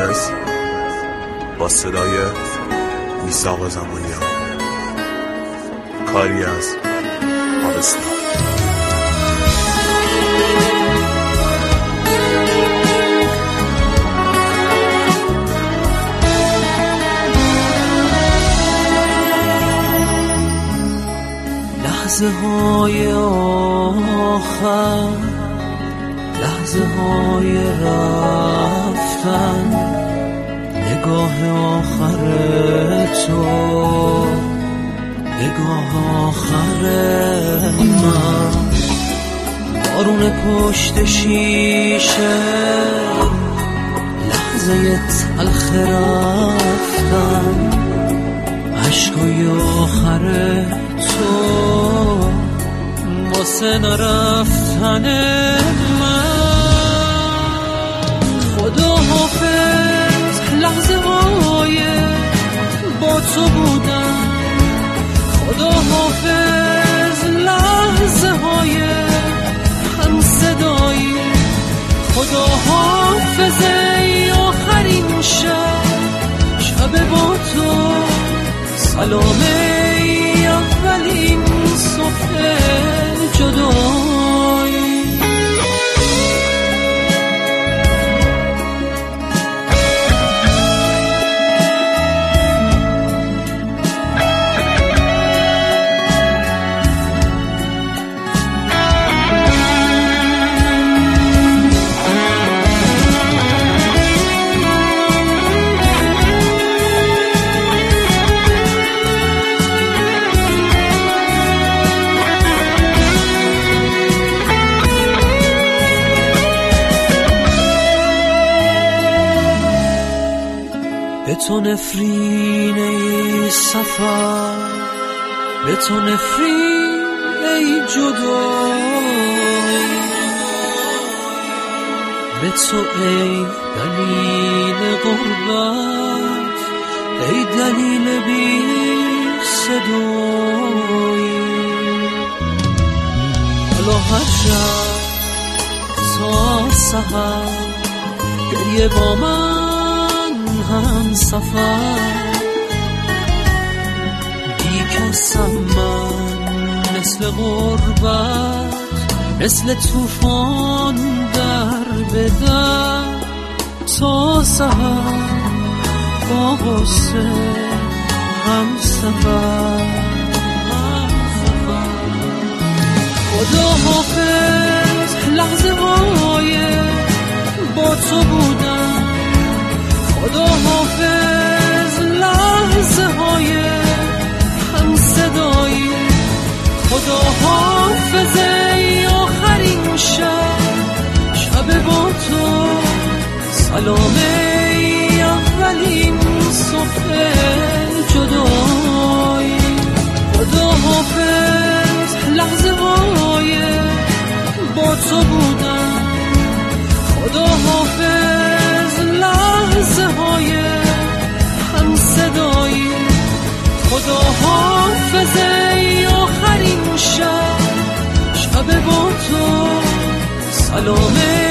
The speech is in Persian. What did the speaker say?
خداحافظ با صدای میثاق زمانیان. کاری از آبستان. لحظه های آخر، لحظه های رفتن، نگاه آخر تو، نگاه آخر من، بارون پشت شیشه، لحظه تلخ رفتن، عشقای آخر تو واسه نرفتن من. خداحافظ لحظه های با تو بودن، خداحافظ لحظه های هم صدایی، خداحافظ ای آخرین شب با تو، سلام ای اولین صبح جدایی. به تو نفرین ای سفر، به تو نفرین ای جدایی، به تو ای دلیل غربت، ای دلیل بی صدایی. حالا هر شب تا سحر گریه با من هم سفر، بی کسم من مثل غربت، مثل طوفان در بدر، تا سحر با غصه هم سفر. خداحافظ لحظه های با تو بودن، خداحافظ لحظه های هم صدایی، خداحافظ ای آخرین شب با تو، سلام ای اولین صبح جدایی. خداحافظ لحظه های با تو بودن، خداحافظ لحظه های هم صدایی، خداحافظ ای آخرین شب با تو، سلام